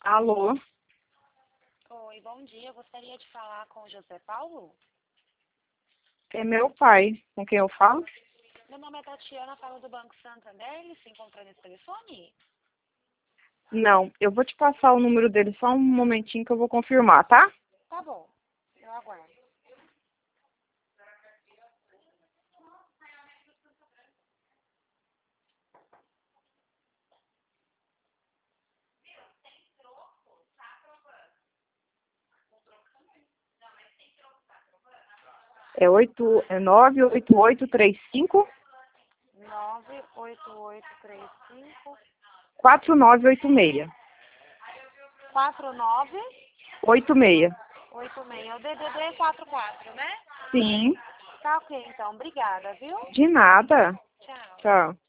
Alô? Oi, bom dia. Eu gostaria de falar com o José Paulo. É meu pai. Com quem eu falo? Meu nome é Tatiana, falo do Banco Santander. Ele se encontra nesse telefone? Não, eu vou te passar o número dele só um momentinho que eu vou confirmar, tá? Tá bom, eu aguardo. É 98835 98835 4986. 4986. 86. O DDD 44, né? Sim, Tá ok, então. Obrigada, viu? de nada. Tchau. Tchau.